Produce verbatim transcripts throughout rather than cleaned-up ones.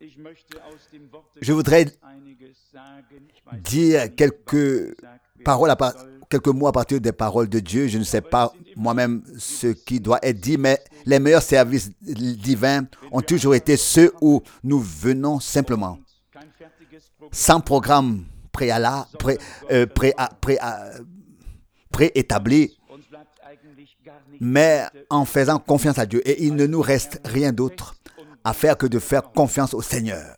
Je voudrais dire quelques paroles, à part, quelques mots à partir des paroles de Dieu. Je ne sais pas moi-même ce qui doit être dit, mais les meilleurs services divins ont toujours été ceux où nous venons simplement, sans programme préalable, pré, euh, pré, pré, pré, préétabli, mais en faisant confiance à Dieu. Et il ne nous reste rien d'autre à faire que de faire confiance au Seigneur.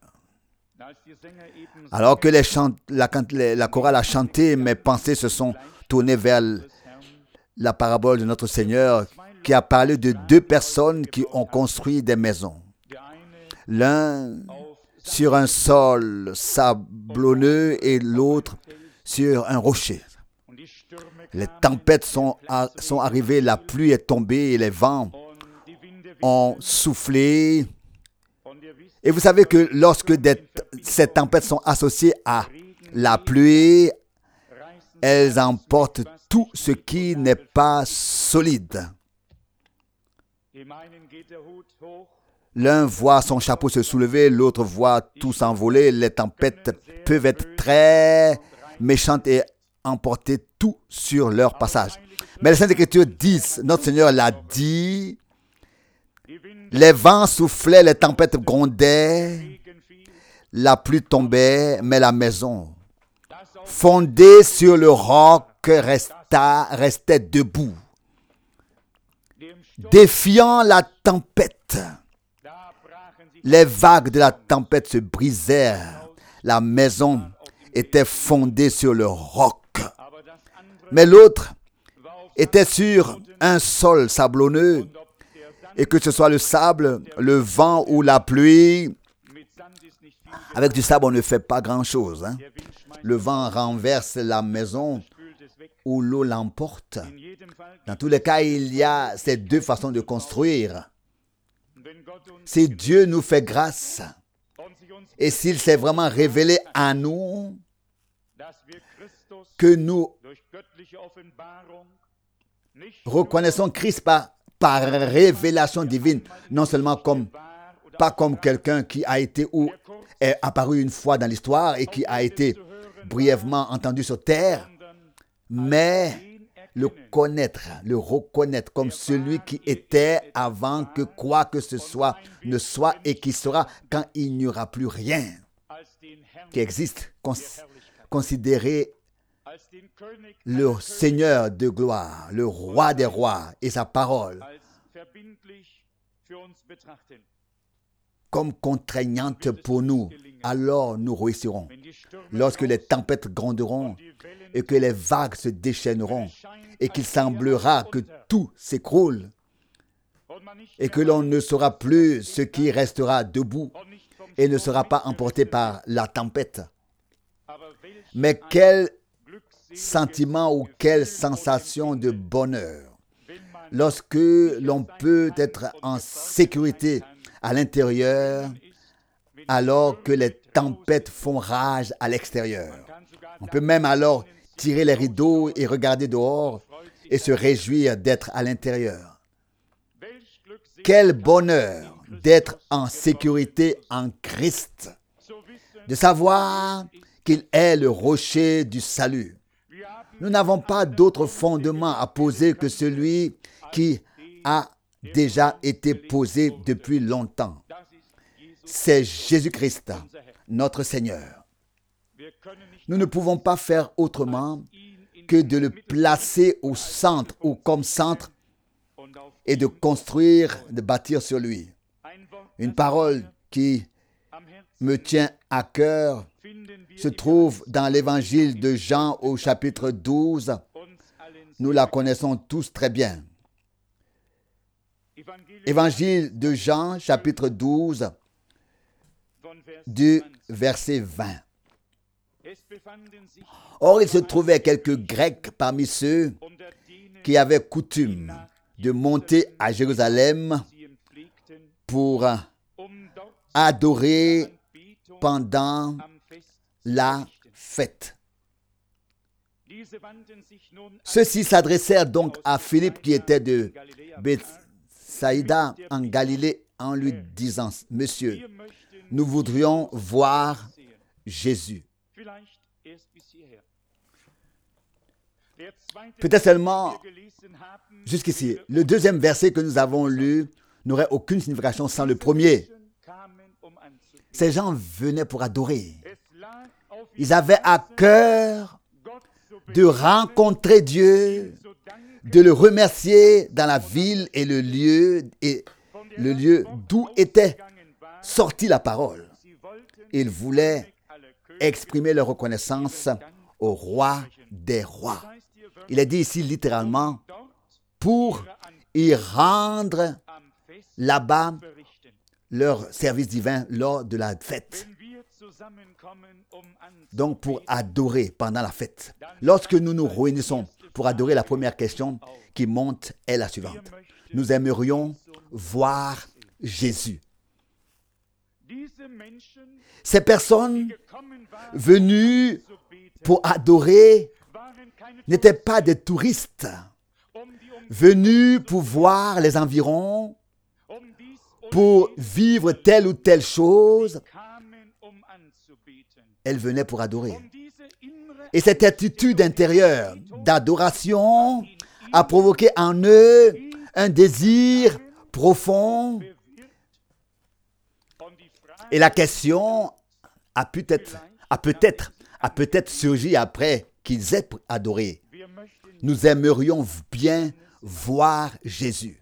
Alors que les chant, la, la chorale a chanté, mes pensées se sont tournées vers la parabole de notre Seigneur qui a parlé de deux personnes qui ont construit des maisons. L'un sur un sol sablonneux et l'autre sur un rocher. Les tempêtes sont, sont arrivées, la pluie est tombée et les vents ont soufflé. Et vous savez que lorsque des, ces tempêtes sont associées à la pluie, elles emportent tout ce qui n'est pas solide. L'un voit son chapeau se soulever, l'autre voit tout s'envoler. Les tempêtes peuvent être très méchantes et emporter tout sur leur passage. Mais les Saintes Écritures disent, notre Seigneur l'a dit, les vents soufflaient, les tempêtes grondaient, la pluie tombait, mais la maison, fondée sur le roc, resta, restait debout, défiant la tempête. Les vagues de la tempête se brisèrent, la maison était fondée sur le roc. Mais l'autre était sur un sol sablonneux, et que ce soit le sable, le vent ou la pluie, avec du sable, on ne fait pas grand-chose. Hein. Le vent renverse la maison ou l'eau l'emporte. Dans tous les cas, il y a ces deux façons de construire. Si Dieu nous fait grâce, et s'il s'est vraiment révélé à nous, que nous reconnaissons Christ par, par révélation divine, non seulement comme, pas comme quelqu'un qui a été ou est apparu une fois dans l'histoire et qui a été brièvement entendu sur terre, mais le connaître, le reconnaître comme celui qui était avant que quoi que ce soit ne soit et qui sera quand il n'y aura plus rien qui existe. Cons- considérer le Seigneur de gloire, le roi des rois et sa parole comme contraignante pour nous, alors nous réussirons. Lorsque les tempêtes gronderont et que les vagues se déchaîneront et qu'il semblera que tout s'écroule et que l'on ne saura plus ce qui restera debout et ne sera pas emporté par la tempête. Mais quel sentiment ou quelle sensation de bonheur lorsque l'on peut être en sécurité à l'intérieur alors que les tempêtes font rage à l'extérieur. On peut même alors tirer les rideaux et regarder dehors et se réjouir d'être à l'intérieur. Quel bonheur d'être en sécurité en Christ, de savoir qu'il est le rocher du salut. Nous n'avons pas d'autre fondement à poser que celui qui a déjà été posé depuis longtemps. C'est Jésus-Christ, notre Seigneur. Nous ne pouvons pas faire autrement que de le placer au centre ou comme centre et de construire, de bâtir sur lui. Une parole qui me tient à cœur se trouve dans l'évangile de Jean au chapitre douze. Nous la connaissons tous très bien. Évangile de Jean, chapitre douze, du verset vingt. Or, il se trouvait quelques Grecs parmi ceux qui avaient coutume de monter à Jérusalem pour adorer pendant la fête. Ceux-ci s'adressèrent donc à Philippe qui était de Bethsaïda en Galilée en lui disant, « Monsieur, nous voudrions voir Jésus. » Peut-être seulement jusqu'ici. Le deuxième verset que nous avons lu n'aurait aucune signification sans le premier. Ces gens venaient pour adorer. Ils avaient à cœur de rencontrer Dieu, de le remercier dans la ville et le lieu, et le lieu d'où était sortie la parole. Ils voulaient exprimer leur reconnaissance au roi des rois. Il est dit ici littéralement, pour y rendre là-bas leur service divin lors de la fête. Donc pour adorer pendant la fête. Lorsque nous nous réunissons pour adorer, la première question qui monte est la suivante. Nous aimerions voir Jésus. Ces personnes venues pour adorer n'étaient pas des touristes venus pour voir les environs, pour vivre telle ou telle chose. Elles venaient pour adorer. Et cette attitude intérieure d'adoration a provoqué en eux un désir profond. Et la question a peut-être, a peut-être, a peut-être surgi après qu'ils aient adoré. Nous aimerions bien voir Jésus.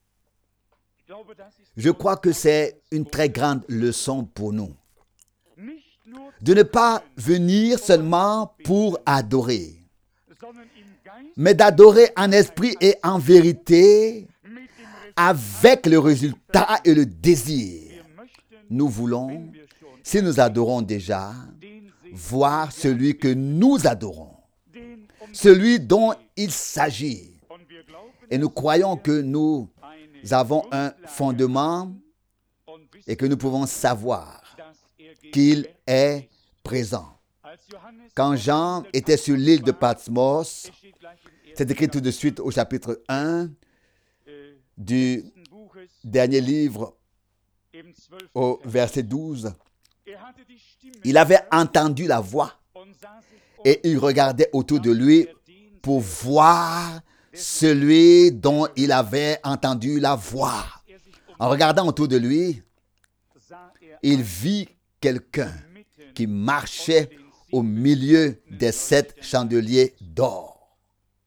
Je crois que c'est une très grande leçon pour nous. De ne pas venir seulement pour adorer, mais d'adorer en esprit et en vérité, avec le résultat et le désir. Nous voulons, si nous adorons déjà, voir celui que nous adorons, celui dont il s'agit. Et nous croyons que nous avons un fondement et que nous pouvons savoir qu'il est présent. Quand Jean était sur l'île de Patmos, c'est écrit tout de suite au chapitre un du dernier livre au verset douze. Il avait entendu la voix et il regardait autour de lui pour voir celui dont il avait entendu la voix. En regardant autour de lui, il vit quelqu'un qui marchait au milieu des sept chandeliers d'or.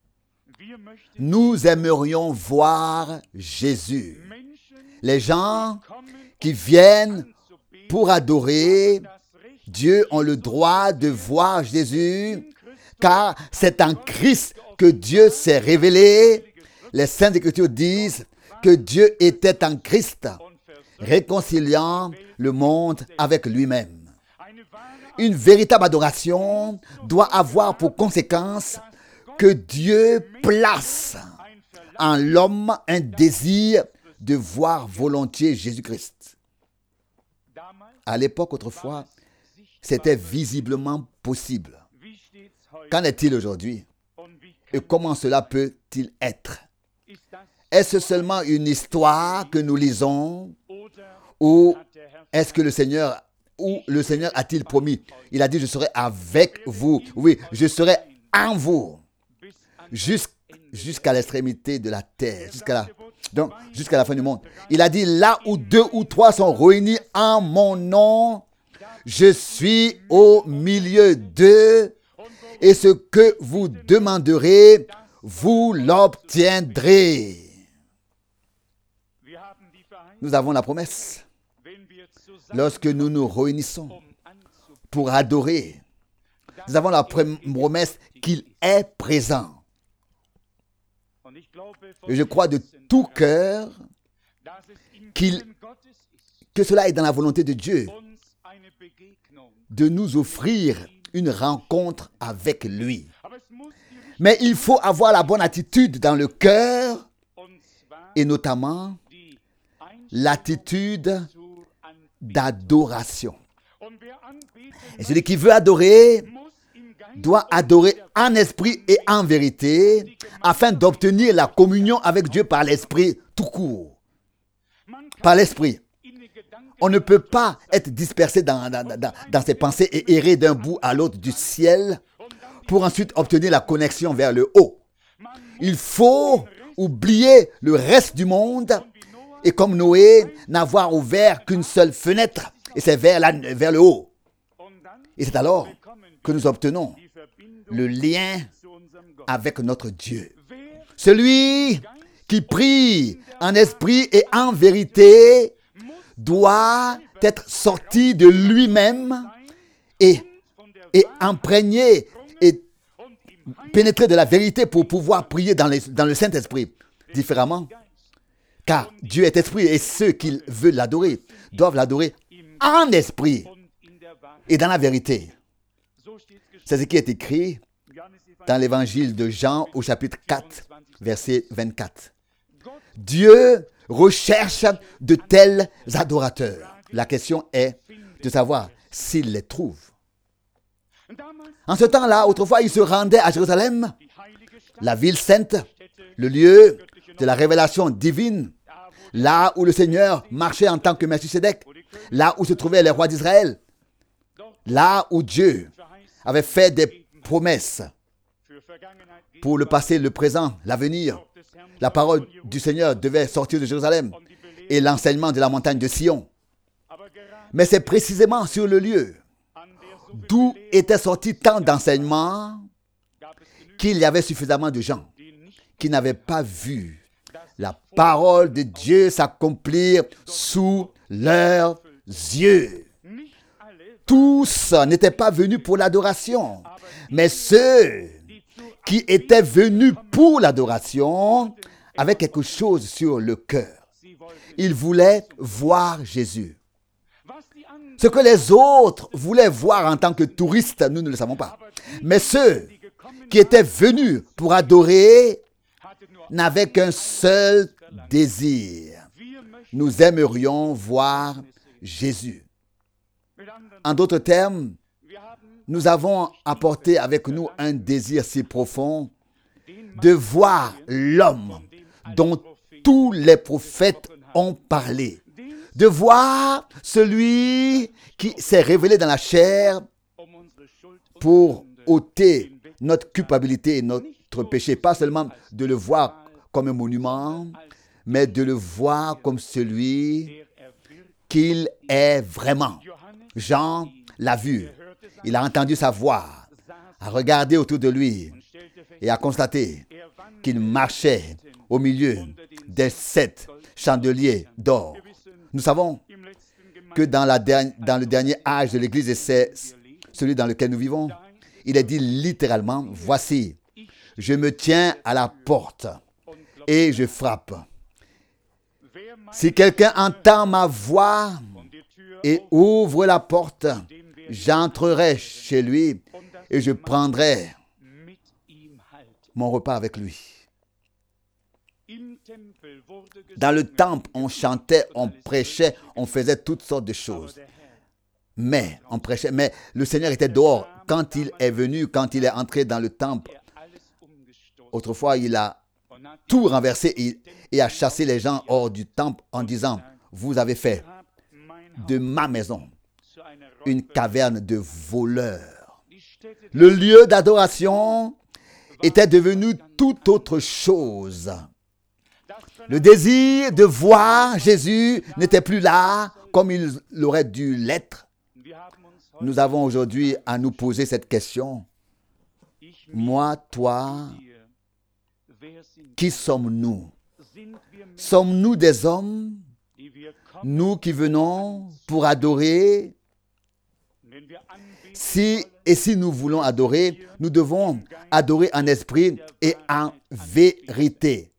Nous aimerions voir Jésus. Les gens qui viennent pour adorer Dieu ont le droit de voir Jésus, car c'est en Christ que Dieu s'est révélé. Les Saintes Écritures disent que Dieu était en Christ, réconciliant le monde avec lui-même. Une véritable adoration doit avoir pour conséquence que Dieu place en l'homme un désir de voir volontiers Jésus-Christ. À l'époque, autrefois, c'était visiblement possible. Qu'en est-il aujourd'hui? Et comment cela peut-il être? Est-ce seulement une histoire que nous lisons ou est-ce que le Seigneur, ou le Seigneur a-t-il promis? Il a dit, je serai avec vous. Oui, je serai en vous jusqu'à l'extrémité de la terre, jusqu'à la, donc, jusqu'à la fin du monde. Il a dit, là où deux ou trois sont réunis en mon nom, je suis au milieu d'eux et ce que vous demanderez, vous l'obtiendrez. Nous avons la promesse. Lorsque nous nous réunissons pour adorer, nous avons la promesse qu'il est présent. Et je crois de tout cœur qu'il, que cela est dans la volonté de Dieu de nous offrir une rencontre avec lui. Mais il faut avoir la bonne attitude dans le cœur et notamment l'attitude d'adoration. Et celui qui veut adorer doit adorer en esprit et en vérité afin d'obtenir la communion avec Dieu par l'esprit tout court. par l'Esprit. On ne peut pas être dispersé dans, dans, dans, dans ses pensées et errer d'un bout à l'autre du ciel pour ensuite obtenir la connexion vers le haut. Il faut oublier le reste du monde et comme Noé, n'avoir ouvert qu'une seule fenêtre et c'est vers, la, vers le haut. Et c'est alors que nous obtenons le lien avec notre Dieu. Celui qui prie en esprit et en vérité doit être sorti de lui-même et, et imprégné et pénétré de la vérité pour pouvoir prier dans, les, dans le Saint-Esprit. Différemment, car Dieu est esprit et ceux qui veulent l'adorer doivent l'adorer en esprit et dans la vérité. C'est ce qui est écrit dans l'évangile de Jean au chapitre quatre, verset vingt-quatre. Dieu recherche de tels adorateurs. La question est de savoir s'il les trouve. En ce temps-là, autrefois, il se rendait à Jérusalem, la ville sainte, le lieu de la révélation divine, là où le Seigneur marchait en tant que Melchisédek, là où se trouvaient les rois d'Israël, là où Dieu avait fait des promesses pour le passé, le présent, l'avenir. La parole du Seigneur devait sortir de Jérusalem et l'enseignement de la montagne de Sion. Mais c'est précisément sur le lieu d'où était sorti tant d'enseignements qu'il y avait suffisamment de gens qui n'avaient pas vu la parole de Dieu s'accomplir sous leurs yeux. Tous n'étaient pas venus pour l'adoration, mais ceux qui étaient venus pour l'adoration avaient quelque chose sur le cœur. Ils voulaient voir Jésus. Ce que les autres voulaient voir en tant que touristes, nous ne le savons pas. Mais ceux qui étaient venus pour adorer n'avaient qu'un seul désir. Nous aimerions voir Jésus. En d'autres termes, nous avons apporté avec nous un désir si profond de voir l'homme dont tous les prophètes ont parlé. De voir celui qui s'est révélé dans la chair pour ôter notre culpabilité et notre péché. Pas seulement de le voir comme un monument, mais de le voir comme celui qu'il est vraiment. Jean l'a vu. Il a entendu sa voix, a regardé autour de lui et a constaté qu'il marchait au milieu des sept chandeliers d'or. Nous savons que dans, la dernière, dans le dernier âge de l'Église, et c'est celui dans lequel nous vivons, il est dit littéralement, « Voici, je me tiens à la porte et je frappe. Si quelqu'un entend ma voix et ouvre la porte, j'entrerai chez lui et je prendrai mon repas avec lui. » Dans le temple, on chantait, on prêchait, on faisait toutes sortes de choses. Mais, on prêchait, mais le Seigneur était dehors. Quand il est venu, quand il est entré dans le temple, autrefois, il a tout renversé et, et a chassé les gens hors du temple en disant, « Vous avez fait de ma maison une caverne de voleurs. » Le lieu d'adoration était devenu tout autre chose. Le désir de voir Jésus n'était plus là comme il aurait dû l'être. Nous avons aujourd'hui à nous poser cette question. Moi, toi, qui sommes-nous? Sommes-nous des hommes, nous qui venons pour adorer? Si et si nous voulons adorer, nous devons adorer en esprit et en vérité.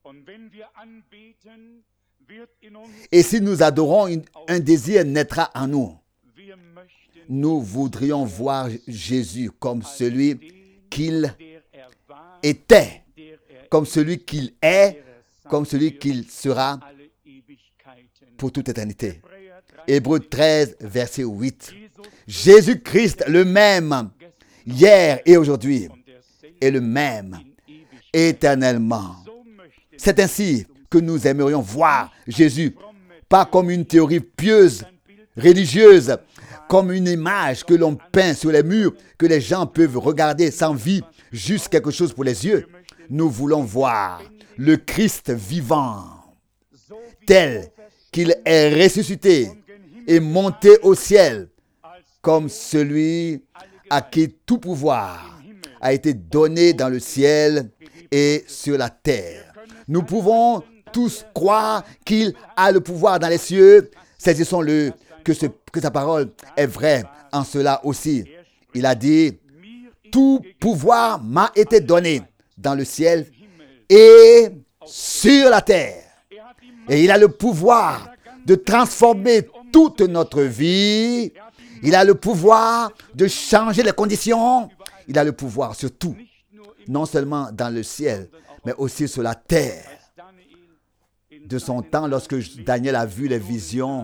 Et si nous adorons, un désir naîtra en nous. Nous voudrions voir Jésus comme celui qu'il était, comme celui qu'il est, comme celui qu'il sera pour toute éternité. Hébreux treize, verset huit. Jésus-Christ, le même, hier et aujourd'hui, est le même, éternellement. C'est ainsi que nous aimerions voir Jésus pas comme une théorie pieuse, religieuse, comme une image que l'on peint sur les murs, que les gens peuvent regarder sans vie, juste quelque chose pour les yeux. Nous voulons voir le Christ vivant, tel qu'il est ressuscité et monté au ciel, comme celui à qui tout pouvoir a été donné dans le ciel et sur la terre. Nous pouvons tous croire qu'il a le pouvoir dans les cieux. Saisissons-le, que, ce, que sa parole est vraie en cela aussi. Il a dit, tout pouvoir m'a été donné dans le ciel et sur la terre. Et il a le pouvoir de transformer toute notre vie. Il a le pouvoir de changer les conditions. Il a le pouvoir sur tout, non seulement dans le ciel, mais aussi sur la terre. De son temps, lorsque Daniel a vu les visions,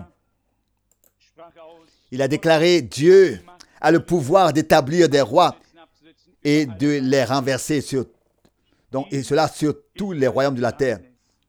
il a déclaré, Dieu a le pouvoir d'établir des rois et de les renverser sur, donc, et cela sur tous les royaumes de la terre.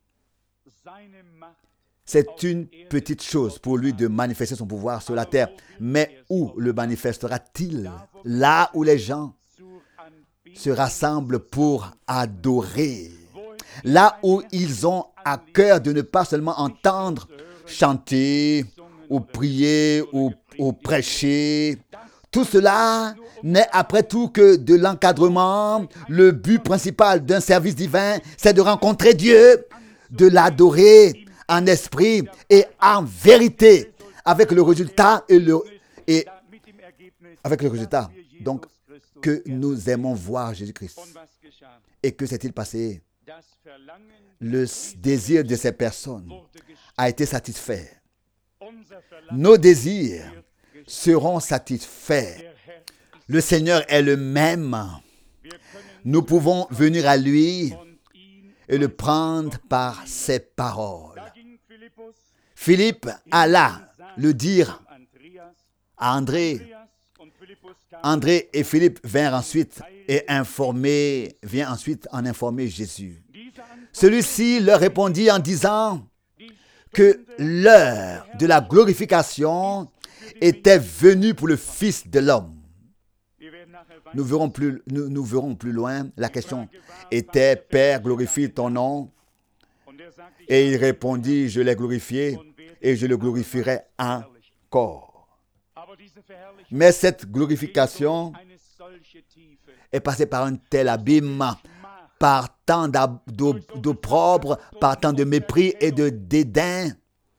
C'est une petite chose pour lui de manifester son pouvoir sur la terre. Mais où le manifestera-t-il? Là où les gens se rassemblent pour adorer. Là où ils ont à cœur de ne pas seulement entendre chanter ou prier ou, ou prêcher. Tout cela n'est après tout que de l'encadrement. Le but principal d'un service divin, c'est de rencontrer Dieu, de l'adorer en esprit et en vérité, avec le résultat et le et avec le résultat. Donc, que nous aimons voir Jésus-Christ. Et que s'est-il passé? Le désir de ces personnes a été satisfait. Nos désirs seront satisfaits. Le Seigneur est le même. Nous pouvons venir à lui et le prendre par ses paroles. Philippe alla le dire à André. André et Philippe vinrent ensuite et informer, vient ensuite en informer Jésus. Celui-ci leur répondit en disant que l'heure de la glorification était venue pour le Fils de l'homme. Nous verrons plus, nous, nous verrons plus loin. La question était, Père, glorifie ton nom. Et il répondit, je l'ai glorifié et je le glorifierai encore. Mais cette glorification est passée par un tel abîme, par tant d'opprobre, par tant de mépris et de dédain.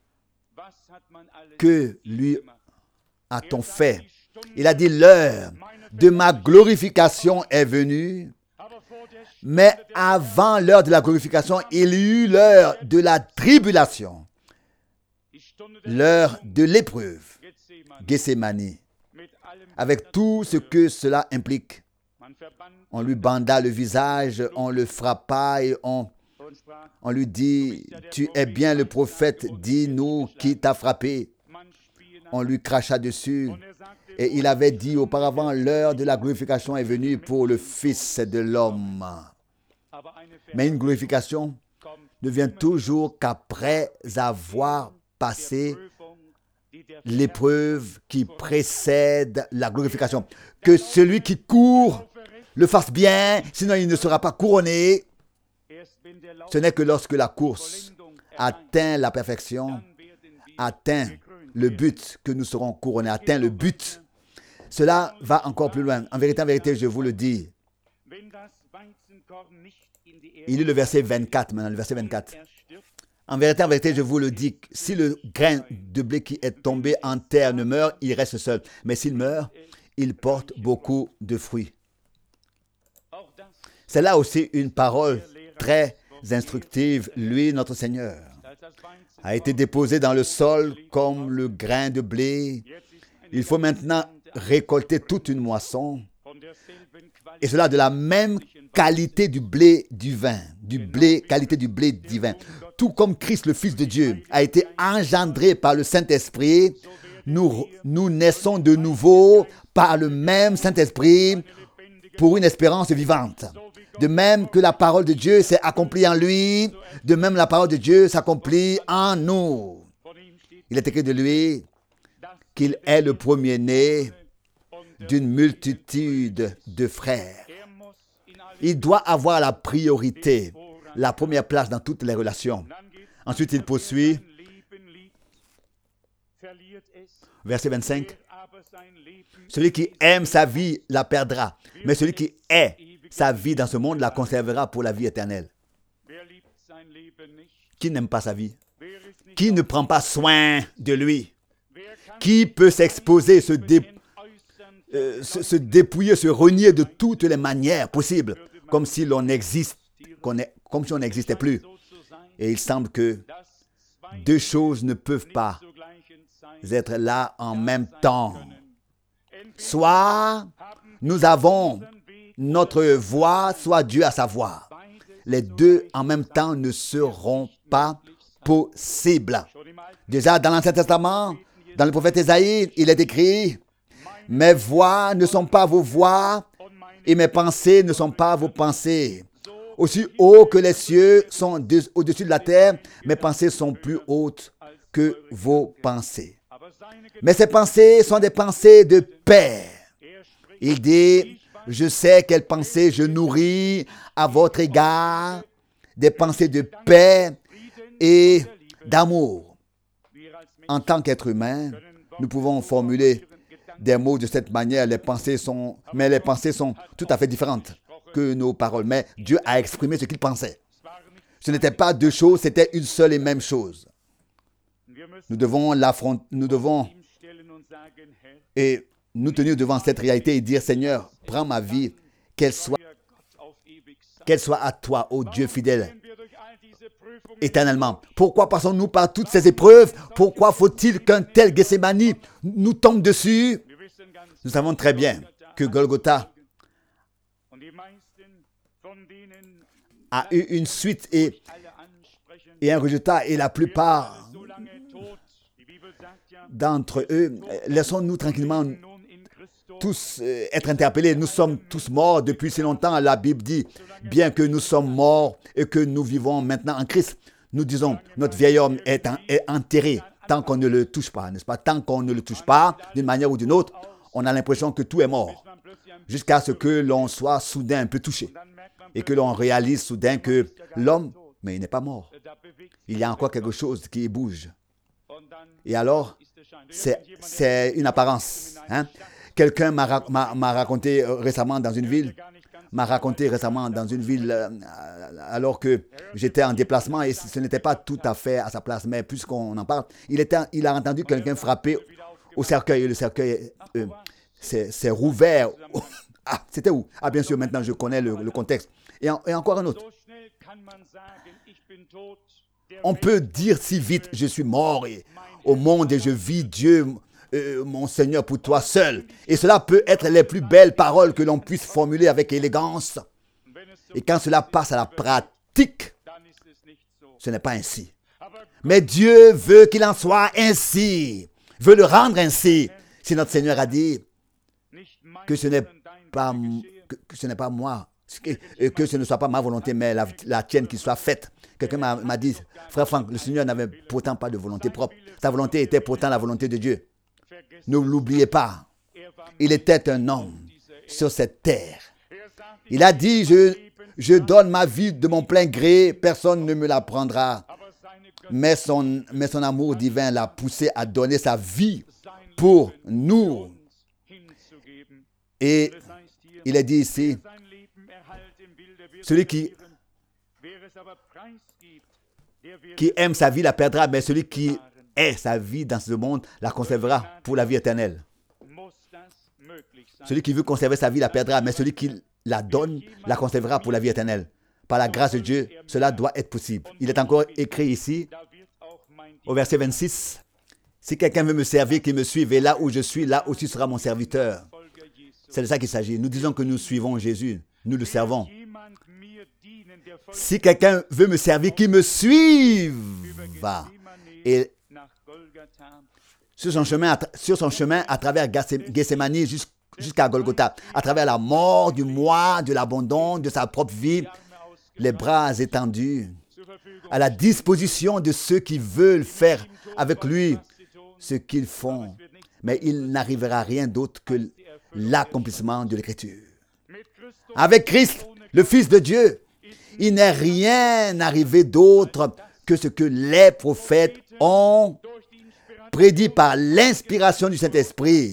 Que lui a-t-on fait? Il a dit, l'heure de ma glorification est venue, mais avant l'heure de la glorification, il y eut l'heure de la tribulation, l'heure de l'épreuve, Gethsémani, avec tout ce que cela implique. On lui banda le visage, on le frappa et on, on lui dit, tu es bien le prophète, dis-nous qui t'a frappé. On lui cracha dessus et il avait dit auparavant, l'heure de la glorification est venue pour le Fils de l'homme. Mais une glorification ne vient toujours qu'après avoir passé l'épreuve qui précède la glorification. Que celui qui court le fasse bien, sinon il ne sera pas couronné. Ce n'est que lorsque la course atteint la perfection, atteint le but, que nous serons couronnés, atteint le but. Cela va encore plus loin. En vérité, en vérité, je vous le dis. Il est le verset vingt-quatre maintenant, le verset vingt-quatre. En vérité, en vérité, je vous le dis, si le grain de blé qui est tombé en terre ne meurt, il reste seul. Mais s'il meurt, il porte beaucoup de fruits. C'est là aussi une parole très instructive. Lui, notre Seigneur, a été déposé dans le sol comme le grain de blé. Il faut maintenant récolter toute une moisson. Et cela de la même qualité du blé divin, du blé, qualité du blé divin. Tout comme Christ, le Fils de Dieu, a été engendré par le Saint-Esprit, nous, nous naissons de nouveau par le même Saint-Esprit pour une espérance vivante. De même que la parole de Dieu s'est accomplie en lui, de même la parole de Dieu s'accomplit en nous. Il est écrit de lui qu'il est le premier-né d'une multitude de frères. Il doit avoir la priorité, la première place dans toutes les relations. Ensuite, il poursuit, verset vingt-cinq. Celui qui aime sa vie la perdra, mais celui qui hait sa vie dans ce monde la conservera pour la vie éternelle. Qui n'aime pas sa vie? Qui ne prend pas soin de lui? Qui peut s'exposer, se, dé, euh, se, se dépouiller, se renier de toutes les manières possibles, comme si l'on existe, qu'on est, comme si on n'existait plus? Et il semble que deux choses ne peuvent pas être là en même temps. Soit nous avons notre voix, soit Dieu a sa voix. Les deux en même temps ne seront pas possibles. Déjà dans l'Ancien Testament, dans le prophète Ésaïe, il est écrit: mes voix ne sont pas vos voix et mes pensées ne sont pas vos pensées. Aussi haut que les cieux sont au-dessus de la terre, mes pensées sont plus hautes que vos pensées. Mais ces pensées sont des pensées de paix. Il dit: je sais quelles pensées je nourris à votre égard, des pensées de paix et d'amour. En tant qu'être humain, nous pouvons formuler des mots de cette manière, les pensées sont, mais les pensées sont tout à fait différentes que nos paroles. Mais Dieu a exprimé ce qu'il pensait. Ce n'était pas deux choses, c'était une seule et même chose. Nous devons l'affronter, nous devons et nous tenir devant cette réalité et dire: Seigneur, prends ma vie, qu'elle soit, qu'elle soit à toi, ô Dieu fidèle, éternellement. Pourquoi passons-nous par toutes ces épreuves? Pourquoi faut-il qu'un tel Gethsémani nous tombe dessus? Nous savons très bien que Golgotha a eu une suite et, et un résultat, et la plupart d'entre eux, laissons-nous tranquillement tous euh, être interpellés. Nous sommes tous morts depuis si longtemps. La Bible dit: bien que nous sommes morts et que nous vivons maintenant en Christ, nous disons notre vieil homme est, en, est enterré tant qu'on ne le touche pas, n'est-ce pas? Tant qu'on ne le touche pas, d'une manière ou d'une autre, on a l'impression que tout est mort, jusqu'à ce que l'on soit soudain un peu touché et que l'on réalise soudain que l'homme, mais il n'est pas mort. Il y a encore quelque chose qui bouge. Et alors, c'est, c'est une apparence. Hein? Quelqu'un m'a, m'a, m'a raconté récemment dans une ville, m'a raconté récemment dans une ville euh, alors que j'étais en déplacement et ce n'était pas tout à fait à sa place, mais puisqu'on en parle, il, était, il a entendu quelqu'un frapper au cercueil. Le cercueil euh, s'est, s'est rouvert. Ah, c'était où? Ah, bien sûr, maintenant je connais le, le contexte. Et, en, et encore un autre. On peut dire si vite: je suis mort et, au monde et je vis Dieu, euh, mon Seigneur, pour toi seul. Et cela peut être les plus belles paroles que l'on puisse formuler avec élégance. Et quand cela passe à la pratique, ce n'est pas ainsi. Mais Dieu veut qu'il en soit ainsi, veut le rendre ainsi. Si notre Seigneur a dit que ce n'est pas, que, que ce n'est pas moi, que, que ce ne soit pas ma volonté, mais la, la tienne qui soit faite. Quelqu'un m'a, m'a dit: frère Franck, le Seigneur n'avait pourtant pas de volonté propre. Sa volonté était pourtant la volonté de Dieu. Ne l'oubliez pas. Il était un homme sur cette terre. Il a dit: je, je donne ma vie de mon plein gré, personne ne me la prendra. Mais son, mais son amour divin l'a poussé à donner sa vie pour nous. Et il est dit ici: celui qui qui aime sa vie la perdra, mais celui qui hait sa vie dans ce monde la conservera pour la vie éternelle. Celui qui veut conserver sa vie la perdra, mais celui qui la donne la conservera pour la vie éternelle. Par la grâce de Dieu, cela doit être possible. Il est encore écrit ici, au verset vingt-six, « Si quelqu'un veut me servir, qu'il me suive, et là où je suis, là aussi sera mon serviteur. » C'est de ça qu'il s'agit. Nous disons que nous suivons Jésus, nous le servons. Si quelqu'un veut me servir, qu'il me suive. Et sur son chemin, sur son chemin à travers Gethsémani jusqu'à Golgotha, à travers la mort du moi, de l'abandon, de sa propre vie, les bras étendus, à la disposition de ceux qui veulent faire avec lui ce qu'ils font, mais il n'arrivera rien d'autre que l'accomplissement de l'Écriture. Avec Christ, le Fils de Dieu, il n'est rien arrivé d'autre que ce que les prophètes ont prédit par l'inspiration du Saint-Esprit.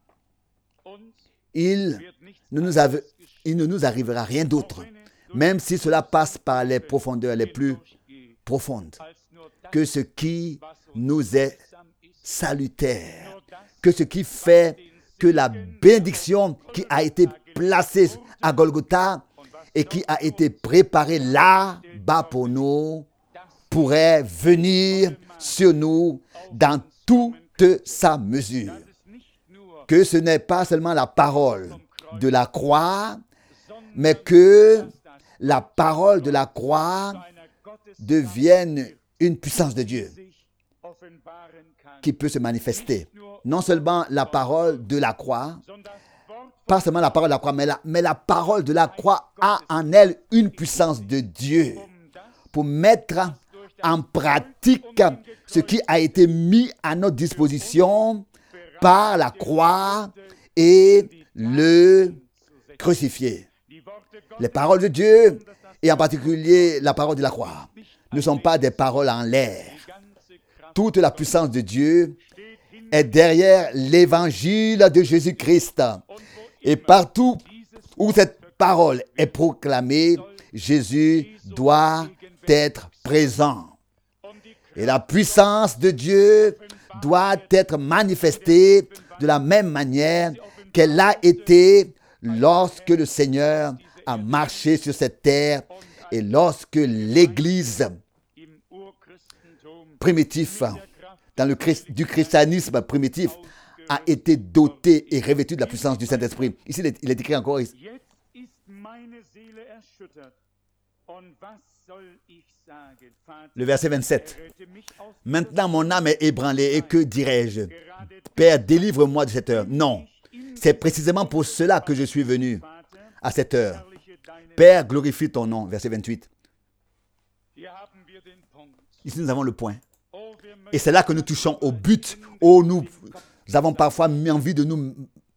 Il ne nous, avait, il ne nous arrivera rien d'autre, même si cela passe par les profondeurs les plus profondes, que ce qui nous est salutaire, que ce qui fait que la bénédiction qui a été placée à Golgotha et qui a été préparée là-bas pour nous pourrait venir sur nous dans toute sa mesure. Que ce n'est pas seulement la parole de la croix, mais que la parole de la croix devienne une puissance de Dieu qui peut se manifester. Non seulement la parole de la croix, pas seulement la parole de la croix, mais la, mais la parole de la croix a en elle une puissance de Dieu pour mettre en pratique ce qui a été mis à notre disposition par la croix et le crucifié. Les paroles de Dieu, et en particulier la parole de la croix, ne sont pas des paroles en l'air. Toute la puissance de Dieu est derrière l'évangile de Jésus-Christ. Et partout où cette parole est proclamée, Jésus doit être présent. Et la puissance de Dieu doit être manifestée de la même manière qu'elle a été lorsque le Seigneur a marché sur cette terre et lorsque l'Église primitive, dans le Christ, du christianisme primitif, a été dotée et revêtue de la puissance du Saint-Esprit. Ici, il est écrit encore. Le verset vingt-sept. Maintenant, mon âme est ébranlée et que dirais-je? Père, délivre-moi de cette heure. Non, c'est précisément pour cela que je suis venu à cette heure. Père, glorifie ton nom. Verset vingt-huit. Ici, nous avons le point. Et c'est là que nous touchons au but. Oh, nous, nous avons parfois mis envie de nous,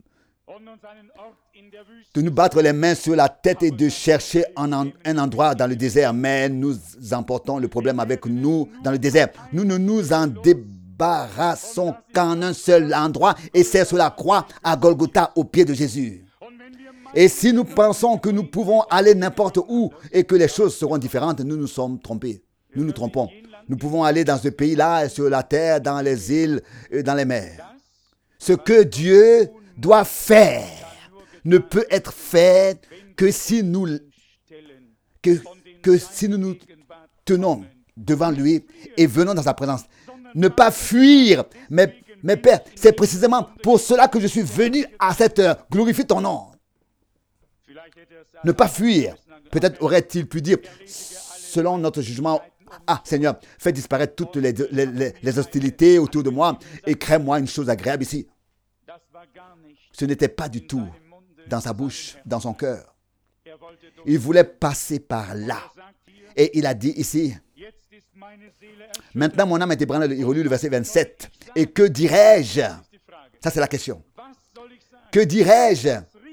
de nous battre les mains sur la tête et de chercher un, un endroit dans le désert. Mais nous emportons le problème avec nous dans le désert. Nous ne nous en débarrassons qu'en un seul endroit, et c'est sur la croix à Golgotha, au pied de Jésus. Et si nous pensons que nous pouvons aller n'importe où et que les choses seront différentes, nous nous sommes trompés. Nous nous trompons. Nous pouvons aller dans ce pays-là, sur la terre, dans les îles, et dans les mers. Ce que Dieu doit faire ne peut être fait que si nous, que, que si nous nous tenons devant lui et venons dans sa présence. Ne pas fuir, mais, mais Père, c'est précisément pour cela que je suis venu à cette heure. Glorifie ton nom. Ne pas fuir. Peut-être aurait-il pu dire, selon notre jugement, ah Seigneur, fais disparaître toutes les, les, les, les hostilités autour de moi et crée-moi une chose agréable ici. Ce n'était pas du tout dans sa bouche, dans son cœur. Il voulait passer par là. Et il a dit ici, maintenant mon âme est ébranlée. Il relit le verset vingt-sept. Et que dirais-je? Ça c'est la question. Que dirais-je?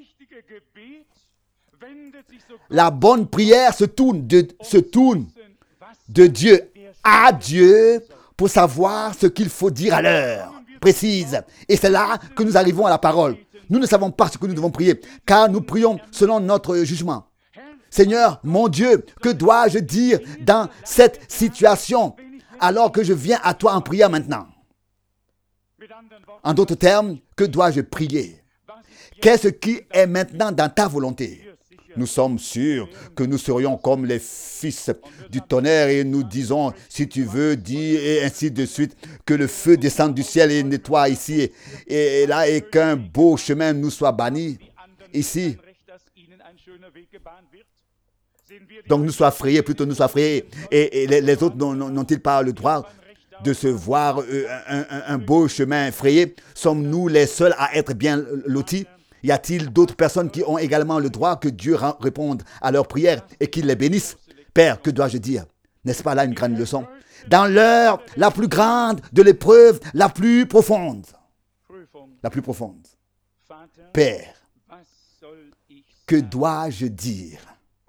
La bonne prière se tourne de, se tourne de Dieu à Dieu pour savoir ce qu'il faut dire à l'heure précise. Et c'est là que nous arrivons à la parole. Nous ne savons pas ce que nous devons prier, car nous prions selon notre jugement. Seigneur, mon Dieu, que dois-je dire dans cette situation alors que je viens à toi en prière maintenant? En d'autres termes, que dois-je prier? Qu'est-ce qui est maintenant dans ta volonté? Nous sommes sûrs que nous serions comme les fils du tonnerre et nous disons, si tu veux, dis, et ainsi de suite, que le feu descende du ciel et nettoie ici et, et là, et qu'un beau chemin nous soit banni ici. Donc nous sois frayés, plutôt nous sois frayés. Et, et les, les autres n'ont-ils pas le droit de se voir euh, un, un, un beau chemin frayé? Sommes-nous les seuls à être bien lotis? Y a-t-il d'autres personnes qui ont également le droit que Dieu réponde à leurs prières et qu'il les bénisse? Père, que dois-je dire? N'est-ce pas là une grande leçon? Dans l'heure la plus grande de l'épreuve, la plus profonde. La plus profonde. Père, que dois-je dire?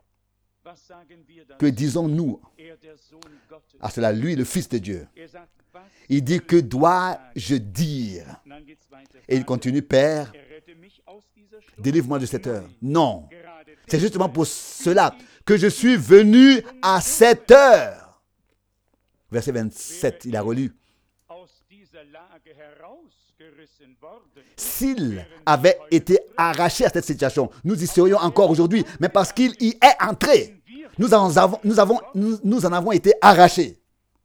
Que disons-nous à cela? Lui, le Fils de Dieu. Il dit, que dois-je dire? Et il continue, Père, délivre-moi de cette heure. Non, c'est justement pour cela que je suis venu à cette heure. Verset vingt-sept, il a relu. S'il avait été arraché à cette situation, nous y serions encore aujourd'hui, mais parce qu'il y est entré, nous en avons, nous avons, nous, nous en avons été arrachés.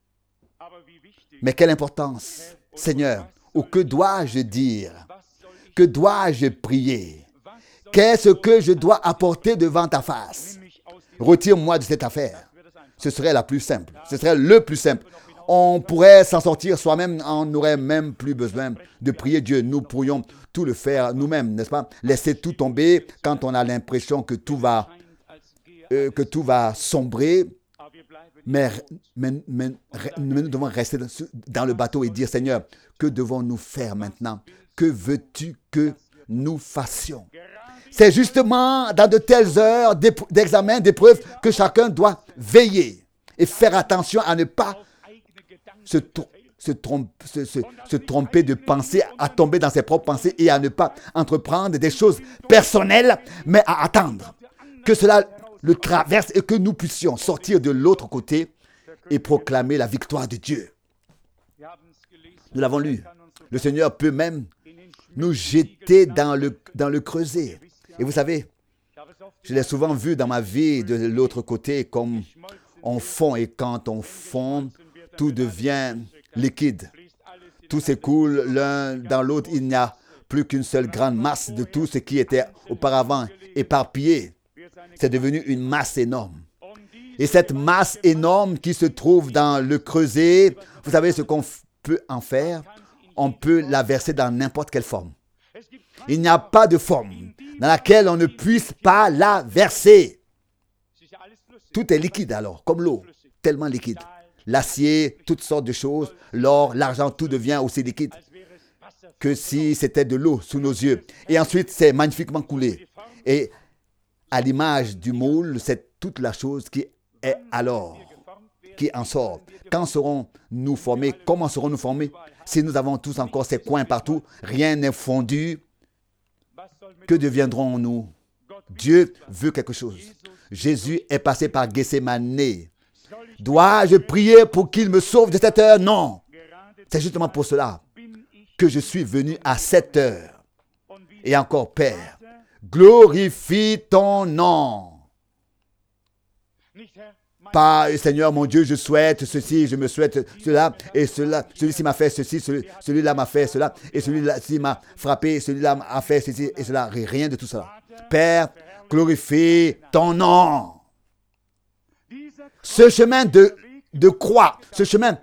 Mais quelle importance, Seigneur, ou que dois-je dire? Que dois-je prier? Qu'est-ce que je dois apporter devant ta face? Retire-moi de cette affaire. Ce serait la plus simple. Ce serait le plus simple. On pourrait s'en sortir soi-même. On n'aurait même plus besoin de prier Dieu. Nous pourrions tout le faire nous-mêmes, n'est-ce pas? Laisser tout tomber quand on a l'impression que tout va, euh, que tout va sombrer. Mais, mais, mais, mais nous devons rester dans le bateau et dire, Seigneur, que devons-nous faire maintenant? Que veux-tu que nous fassions? C'est justement dans de telles heures d'examen, d'épreuve, que chacun doit veiller et faire attention à ne pas se, se, trompe, se, se, se tromper de pensée, à tomber dans ses propres pensées et à ne pas entreprendre des choses personnelles, mais à attendre que cela le traverse et que nous puissions sortir de l'autre côté et proclamer la victoire de Dieu. Nous l'avons lu. Le Seigneur peut même nous jeter dans le, dans le creuset. Et vous savez, je l'ai souvent vu dans ma vie de l'autre côté, comme on fond, et quand on fond, tout devient liquide. Tout s'écoule l'un dans l'autre. Il n'y a plus qu'une seule grande masse de tout ce qui était auparavant éparpillé. C'est devenu une masse énorme. Et cette masse énorme qui se trouve dans le creuset, vous savez ce qu'on peut en faire? On peut la verser dans n'importe quelle forme. Il n'y a pas de forme dans laquelle on ne puisse pas la verser. Tout est liquide alors, comme l'eau, tellement liquide. L'acier, toutes sortes de choses, l'or, l'argent, tout devient aussi liquide que si c'était de l'eau sous nos yeux. Et ensuite, c'est magnifiquement coulé. Et à l'image du moule, c'est toute la chose qui est alors, qui en sort. Quand serons-nous formés? Comment serons-nous formés? Si nous avons tous encore ces coins partout, rien n'est fondu, que deviendrons-nous? Dieu veut quelque chose. Jésus est passé par Gethsémane. Dois-je prier pour qu'il me sauve de cette heure? Non. C'est justement pour cela que je suis venu à cette heure. Et encore, Père, glorifie ton nom. Pas, Seigneur mon Dieu, je souhaite ceci, je me souhaite cela, et cela, celui-ci m'a fait ceci, celui, celui-là m'a fait cela, et celui-là m'a frappé, celui-là m'a fait ceci, et cela, rien de tout cela. Père, glorifie ton nom. Ce chemin de, de croix, ce chemin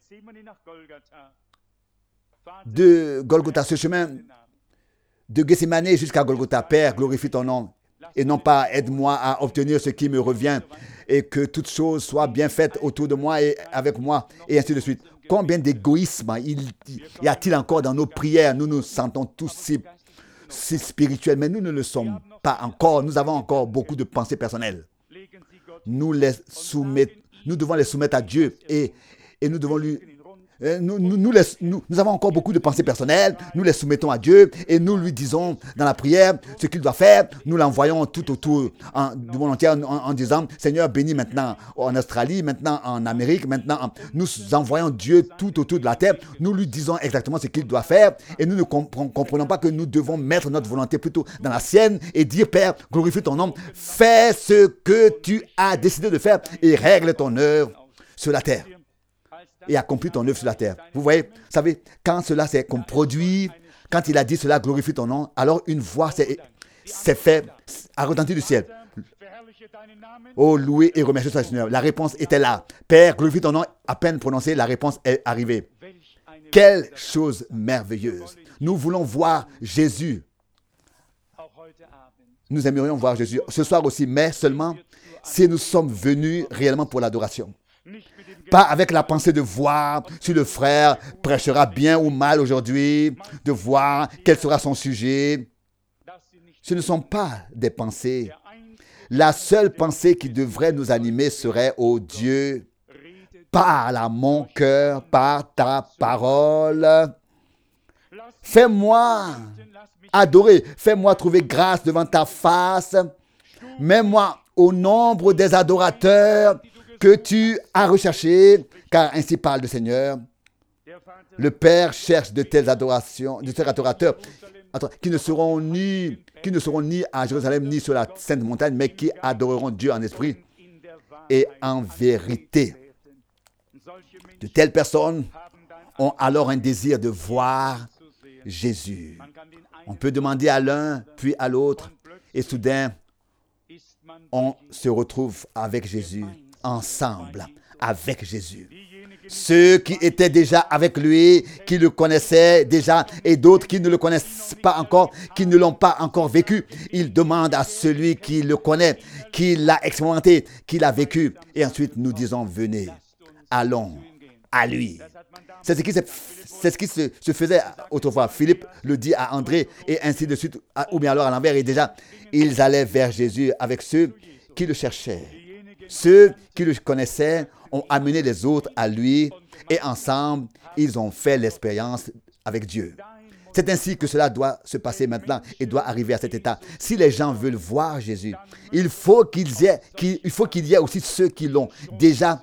de Golgotha, ce chemin de Gethsémane jusqu'à Golgotha, Père, glorifie ton nom. Et non pas aide-moi à obtenir ce qui me revient et que toutes choses soient bien faites autour de moi et avec moi et ainsi de suite. Combien d'égoïsme il y a-t-il encore dans nos prières? Nous nous sentons tous si, si spirituels, mais nous ne le sommes pas encore. Nous avons encore beaucoup de pensées personnelles. Nous, les soumet, nous devons les soumettre à Dieu et, et nous devons lui... Nous, nous, nous, les, nous, nous avons encore beaucoup de pensées personnelles, nous les soumettons à Dieu et nous lui disons dans la prière ce qu'il doit faire. Nous l'envoyons tout autour en, du monde entier en, en disant Seigneur, bénis maintenant en Australie, maintenant en Amérique, maintenant en... nous envoyons Dieu tout autour de la terre. Nous lui disons exactement ce qu'il doit faire et nous ne comprenons, comprenons pas que nous devons mettre notre volonté plutôt dans la sienne et dire Père, glorifie ton nom, fais ce que tu as décidé de faire et règle ton œuvre sur la terre. Et accomplis ton œuvre sur la terre. Vous voyez, vous savez, quand cela s'est comme produit, quand il a dit cela, glorifie ton nom, alors une voix s'est, s'est faite, a retenti du ciel. Oh, louez et remerciez le Seigneur. La réponse était là. Père, glorifie ton nom, à peine prononcée, la réponse est arrivée. Quelle chose merveilleuse. Nous voulons voir Jésus. Nous aimerions voir Jésus ce soir aussi, mais seulement si nous sommes venus réellement pour l'adoration. Pas avec la pensée de voir si le frère prêchera bien ou mal aujourd'hui, de voir quel sera son sujet. Ce ne sont pas des pensées. La seule pensée qui devrait nous animer serait « Oh Dieu, parle à mon cœur par ta parole. Fais-moi adorer, fais-moi trouver grâce devant ta face. Mets-moi au nombre des adorateurs que tu as recherchés, car ainsi parle le Seigneur. Le Père cherche de telles adorations, de tels adorateurs qui ne seront ni, qui ne seront ni à Jérusalem ni sur la sainte montagne, mais qui adoreront Dieu en esprit et en vérité. De telles personnes ont alors un désir de voir Jésus. On peut demander à l'un, puis à l'autre, et soudain, on se retrouve avec Jésus, ensemble, avec Jésus. Ceux qui étaient déjà avec lui, qui le connaissaient déjà, et d'autres qui ne le connaissent pas encore, qui ne l'ont pas encore vécu, ils demandent à celui qui le connaît, qui l'a expérimenté, qui l'a vécu. Et ensuite, nous disons, venez, allons à lui. C'est ce qui, se, c'est ce qui se, se faisait autrefois. Philippe le dit à André, et ainsi de suite, ou bien alors à l'envers. Et déjà, ils allaient vers Jésus avec ceux qui le cherchaient. Ceux qui le connaissaient ont amené les autres à lui, et ensemble, ils ont fait l'expérience avec Dieu. C'est ainsi que cela doit se passer maintenant et doit arriver à cet état. Si les gens veulent voir Jésus, il faut qu'il y ait, qu'il, il faut qu'il y ait aussi ceux qui l'ont déjà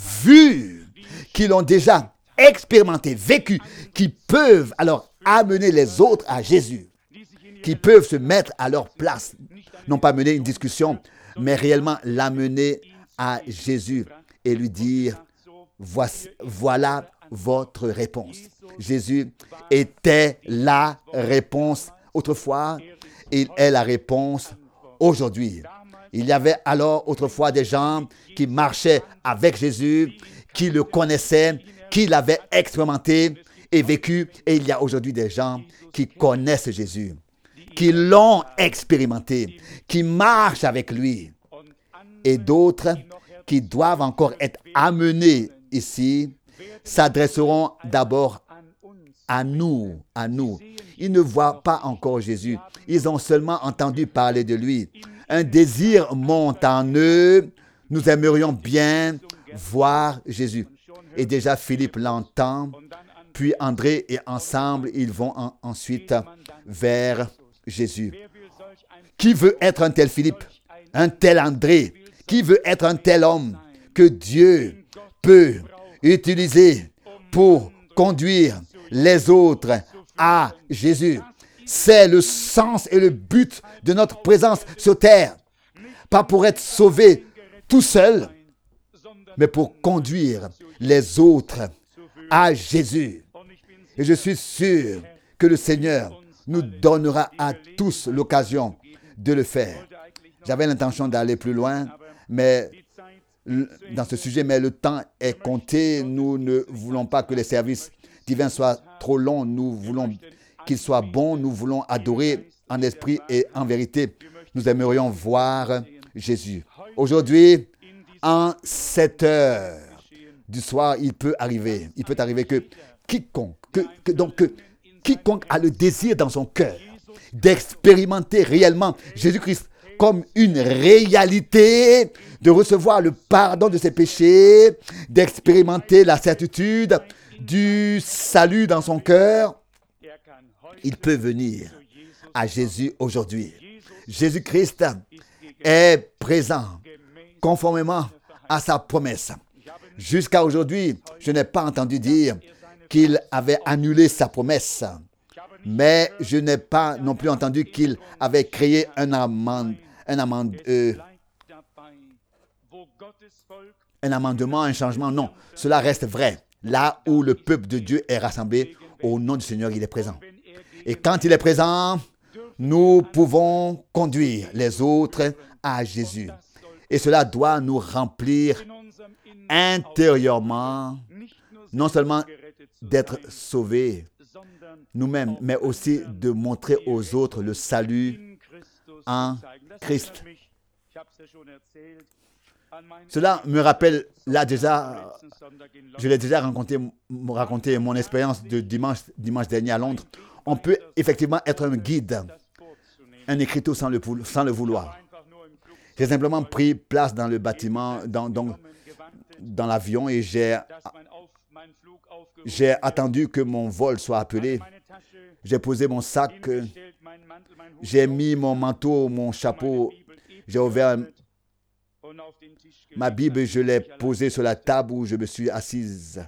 vu, qui l'ont déjà expérimenté, vécu, qui peuvent alors amener les autres à Jésus, qui peuvent se mettre à leur place, non pas mener une discussion, mais réellement l'amener à Jésus et lui dire, voici, voilà votre réponse. Jésus était la réponse autrefois, il est la réponse aujourd'hui. Il y avait alors autrefois des gens qui marchaient avec Jésus, qui le connaissaient, qui l'avaient expérimenté et vécu. Et il y a aujourd'hui des gens qui connaissent Jésus, qui l'ont expérimenté, qui marchent avec lui. Et d'autres qui doivent encore être amenés ici s'adresseront d'abord à nous, à nous. Ils ne voient pas encore Jésus. Ils ont seulement entendu parler de lui. Un désir monte en eux. Nous aimerions bien voir Jésus. Et déjà Philippe l'entend, puis André, et ensemble, ils vont en, ensuite vers Jésus. Qui veut être un tel Philippe, un tel André? Qui veut être un tel homme que Dieu peut utiliser pour conduire les autres à Jésus? C'est le sens et le but de notre présence sur terre. Pas pour être sauvé tout seul, mais pour conduire les autres à Jésus. Et je suis sûr que le Seigneur nous donnera à tous l'occasion de le faire. J'avais l'intention d'aller plus loin, mais dans ce sujet, mais le temps est compté. Nous ne voulons pas que les services divins soient trop longs. Nous voulons qu'ils soient bons. Nous voulons adorer en esprit et en vérité. Nous aimerions voir Jésus. Aujourd'hui, en cette heure du soir, il peut arriver, il peut arriver que quiconque, que, que, donc, que quiconque a le désir dans son cœur d'expérimenter réellement Jésus-Christ comme une réalité, de recevoir le pardon de ses péchés, d'expérimenter la certitude du salut dans son cœur, il peut venir à Jésus aujourd'hui. Jésus-Christ est présent conformément à sa promesse. Jusqu'à aujourd'hui, je n'ai pas entendu dire qu'il avait annulé sa promesse, mais je n'ai pas non plus entendu qu'il avait créé un amende, un, amende, euh, un amendement, un changement. Non, cela reste vrai. Là où le peuple de Dieu est rassemblé, au nom du Seigneur, il est présent. Et quand il est présent, nous pouvons conduire les autres à Jésus. Et cela doit nous remplir intérieurement, non seulement d'être sauvés nous-mêmes, mais aussi de montrer aux autres le salut en Christ. Cela me rappelle, là déjà, je l'ai déjà raconté, raconté mon expérience de dimanche, dimanche dernier à Londres. On peut effectivement être un guide, un écriteau sans le, sans le vouloir. J'ai simplement pris place dans le bâtiment, dans, dans, dans l'avion et j'ai, j'ai attendu que mon vol soit appelé. J'ai posé mon sac, j'ai mis mon manteau, mon chapeau, j'ai ouvert ma Bible et je l'ai posée sur la table où je me suis assise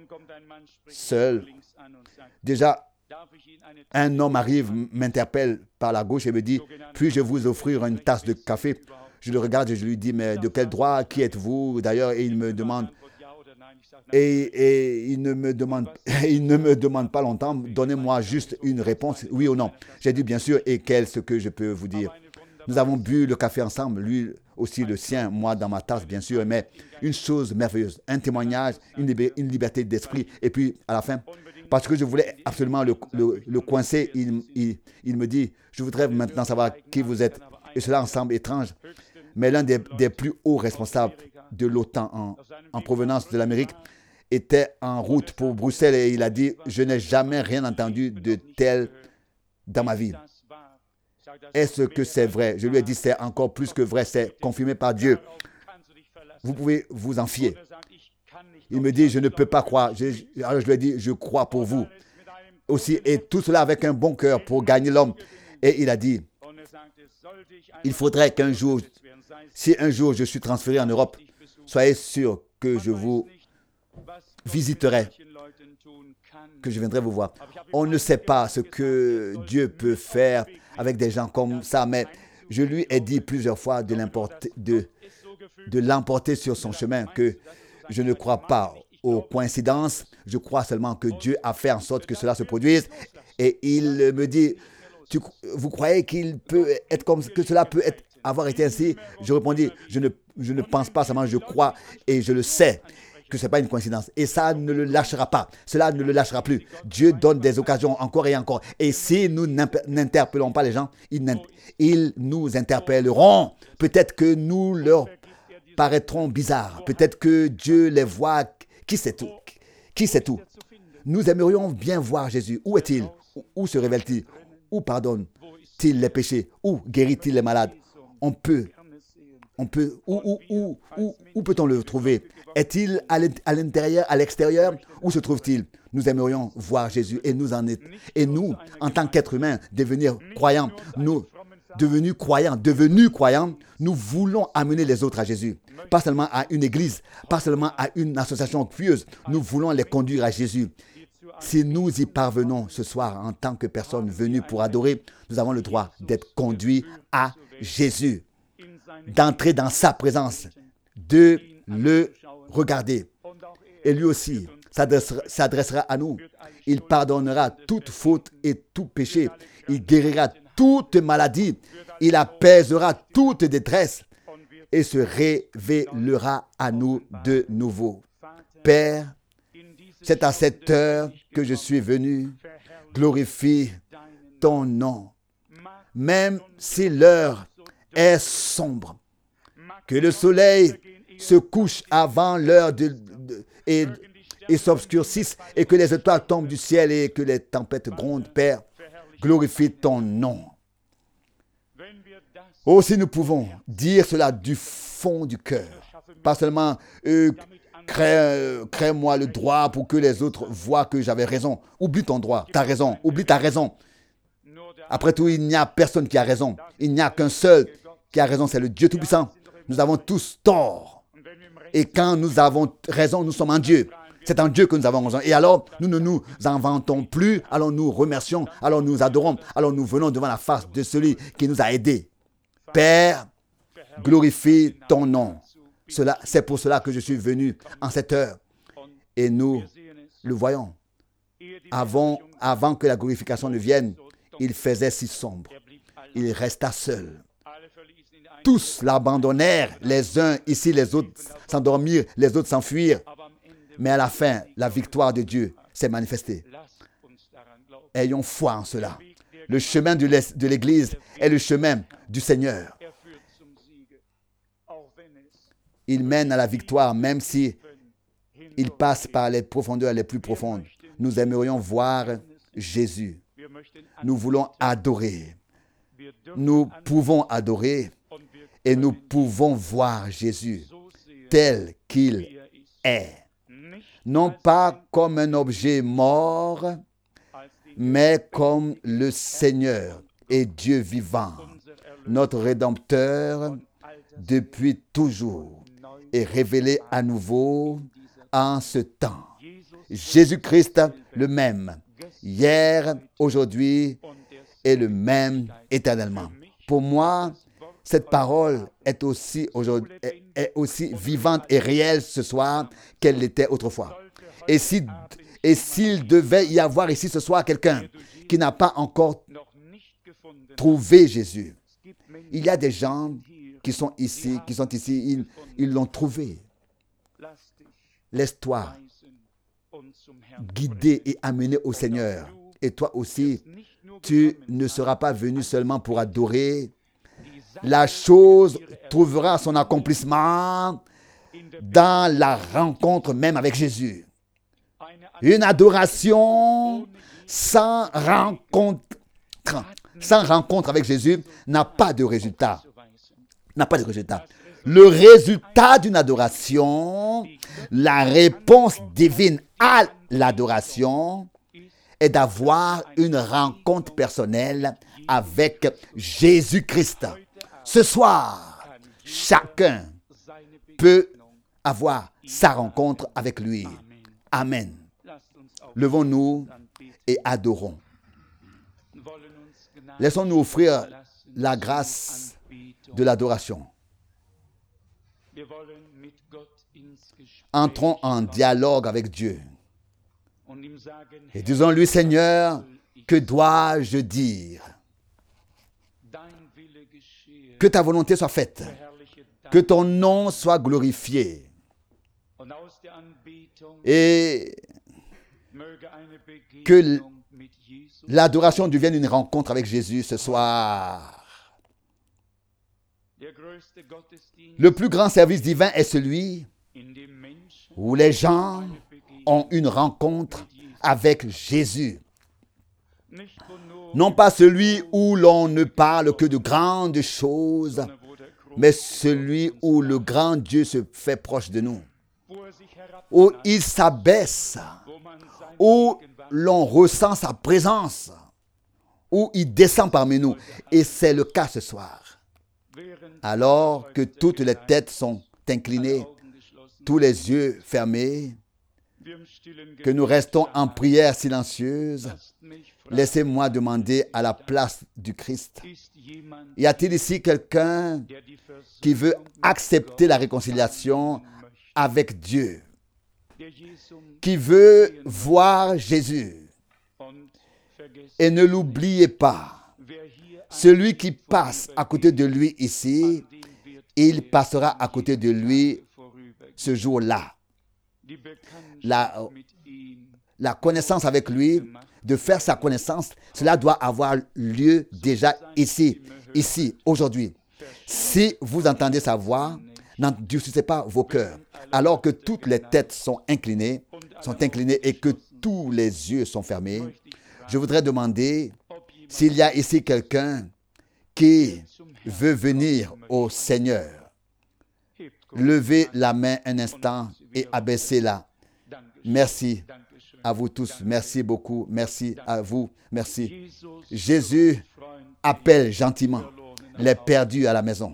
seul. Déjà, un homme arrive, m'interpelle par la gauche et me dit « Puis-je vous offrir une tasse de café ?» Je le regarde et je lui dis « Mais de quel droit? Qui êtes-vous » D'ailleurs, et il me demande et, et il, ne me demande, il ne me demande pas longtemps, donnez-moi juste une réponse, oui ou non. J'ai dit bien sûr, et qu'est-ce que je peux vous dire? Nous avons bu le café ensemble, lui aussi le sien, moi dans ma tasse bien sûr, mais une chose merveilleuse, un témoignage, une, libé, une liberté d'esprit. Et puis à la fin, parce que je voulais absolument le, le, le coincer, il, il, il me dit, je voudrais maintenant savoir qui vous êtes. Et cela ensemble étrange, mais l'un des, des plus hauts responsables de l'OTAN en, en provenance de l'Amérique était en route pour Bruxelles et il a dit, je n'ai jamais rien entendu de tel dans ma vie. Est-ce que c'est vrai? Je lui ai dit, c'est encore plus que vrai, c'est confirmé par Dieu. Vous pouvez vous en fier. Il me dit, je ne peux pas croire. Je, alors je lui ai dit, je crois pour vous. Aussi, et tout cela avec un bon cœur pour gagner l'homme. Et il a dit, il faudrait qu'un jour, si un jour je suis transféré en Europe, soyez sûr que je vous visiterai, que je viendrai vous voir. On ne sait pas ce que Dieu peut faire avec des gens comme ça, mais je lui ai dit plusieurs fois de l'emporter, de, de l'emporter sur son chemin, que je ne crois pas aux coïncidences, je crois seulement que Dieu a fait en sorte que cela se produise. Et il me dit, tu, vous croyez qu'il peut être comme que cela peut être, avoir été ainsi? Je répondis, je ne, je ne pense pas seulement, je crois et je le sais que ce n'est pas une coïncidence. Et ça ne le lâchera pas. Cela ne le lâchera plus. Dieu donne des occasions encore et encore. Et si nous n'interpellons pas les gens, ils, ils nous interpelleront. Peut-être que nous leur paraîtrons bizarres. Peut-être que Dieu les voit. Qui sait tout? Qui sait tout? Nous aimerions bien voir Jésus. Où est-il? Où se révèle-t-il? Où pardonne-t-il les péchés? Où guérit-il les malades? On peut, on peut, où, où, où, où, où peut-on le trouver? Est-il à l'intérieur, à l'extérieur? Où se trouve-t-il? Nous aimerions voir Jésus et nous, en est, et nous en tant qu'êtres humains, devenir croyants, nous, devenus croyants, devenus croyants, nous voulons amener les autres à Jésus. Pas seulement à une église, pas seulement à une association pieuse, nous voulons les conduire à Jésus. Si nous y parvenons ce soir en tant que personnes venues pour adorer, nous avons le droit d'être conduits à Jésus, d'entrer dans sa présence, de le regarder. Et lui aussi s'adressera, s'adressera à nous. Il pardonnera toute faute et tout péché. Il guérira toute maladie. Il apaisera toute détresse et se révélera à nous de nouveau. Père, c'est à cette heure que je suis venu. Glorifie ton nom. Même si l'heure est sombre, que le soleil se couche avant l'heure de, de, et, et s'obscurcisse et que les étoiles tombent du ciel et que les tempêtes grondent, Père, glorifie ton nom. Oh, si nous pouvons dire cela du fond du cœur, pas seulement euh, crée, euh, crée-moi le droit pour que les autres voient que j'avais raison. Oublie ton droit, ta raison, oublie ta raison. Après tout, il n'y a personne qui a raison. Il n'y a qu'un seul qui a raison, c'est le Dieu Tout-Puissant. Nous avons tous tort. Et quand nous avons raison, nous sommes en Dieu. C'est en Dieu que nous avons raison. Et alors, nous ne nous inventons plus. Alors nous remercions. Alors nous adorons. Alors nous venons devant la face de celui qui nous a aidés. Père, glorifie ton nom. Cela, c'est pour cela que je suis venu en cette heure. Et nous le voyons. Avant, avant que la glorification ne vienne, il faisait si sombre. Il resta seul. Tous l'abandonnèrent, les uns ici, les autres s'endormirent, les autres s'enfuirent. Mais à la fin, la victoire de Dieu s'est manifestée. Ayons foi en cela. Le chemin de l'Église est le chemin du Seigneur. il mène à la victoire, même si il passe par les profondeurs les plus profondes. Nous aimerions voir Jésus. Nous voulons adorer. Nous pouvons adorer et nous pouvons voir Jésus tel qu'il est. Non pas comme un objet mort, mais comme le Seigneur et Dieu vivant, notre Rédempteur depuis toujours est révélé à nouveau en ce temps. Jésus-Christ le même, hier, aujourd'hui et le même éternellement. Pour moi, cette parole est aussi, aujourd'hui, est, est aussi vivante et réelle ce soir qu'elle l'était autrefois. Et si, et s'il devait y avoir ici ce soir quelqu'un qui n'a pas encore trouvé Jésus, il y a des gens qui sont ici, qui sont ici, ils, ils l'ont trouvé. Laisse-toi guider et amener au Seigneur. Et toi aussi, tu ne seras pas venu seulement pour adorer. La chose trouvera son accomplissement dans la rencontre même avec Jésus. Une adoration sans rencontre, sans rencontre avec Jésus n'a pas de résultat. N'a pas de résultat. Le résultat d'une adoration, la réponse divine à l'adoration est d'avoir une rencontre personnelle avec Jésus-Christ. Ce soir, chacun peut avoir sa rencontre avec lui. Amen. Levons-nous et adorons. Laissons-nous offrir la grâce de l'adoration. Entrons en dialogue avec Dieu. Et disons-lui, Seigneur, que dois-je dire? Que ta volonté soit faite. Que ton nom soit glorifié. Et que l'adoration devienne une rencontre avec Jésus ce soir. Le plus grand service divin est celui où les gens ont une rencontre avec Jésus. Non pas celui où l'on ne parle que de grandes choses, mais celui où le grand Dieu se fait proche de nous. Où il s'abaisse, où l'on ressent sa présence, où il descend parmi nous. Et c'est le cas ce soir. Alors que toutes les têtes sont inclinées, tous les yeux fermés, que nous restons en prière silencieuse, laissez-moi demander à la place du Christ. Y a-t-il ici quelqu'un qui veut accepter la réconciliation avec Dieu, qui veut voir Jésus? Et ne l'oubliez pas, celui qui passe à côté de lui ici, il passera à côté de lui ce jour-là. La, la connaissance avec lui, de faire sa connaissance, cela doit avoir lieu déjà ici, ici, aujourd'hui. Si vous entendez sa voix, n'endurcissez pas vos cœurs. Alors que toutes les têtes sont inclinées, sont inclinées et que tous les yeux sont fermés, je voudrais demander s'il y a ici quelqu'un qui veut venir au Seigneur. Levez la main un instant et abaissez-la. Merci à vous tous. Merci beaucoup. Merci à vous. Merci. Jésus appelle gentiment les perdus à la maison.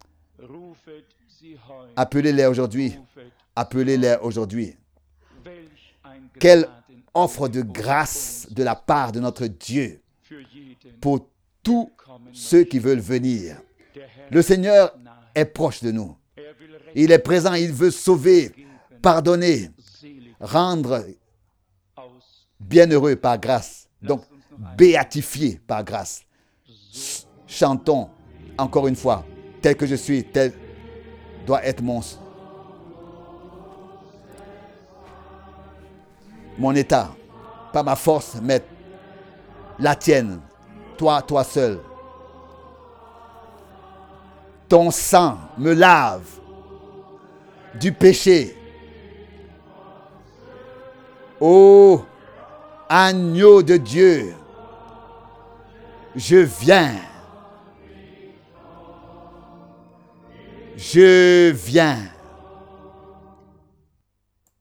Appelez-les aujourd'hui. Appelez-les aujourd'hui. Quelle offre de grâce de la part de notre Dieu pour tous ceux qui veulent venir. Le Seigneur est proche de nous. Il est présent, il veut sauver, pardonner, rendre bienheureux par grâce. Donc, béatifié par grâce. Chantons encore une fois, tel que je suis, tel doit être mon, mon état. Pas ma force, mais la tienne. Toi, toi seul. Ton sang me lave. du péché. Ô agneau de Dieu, je viens. Je viens.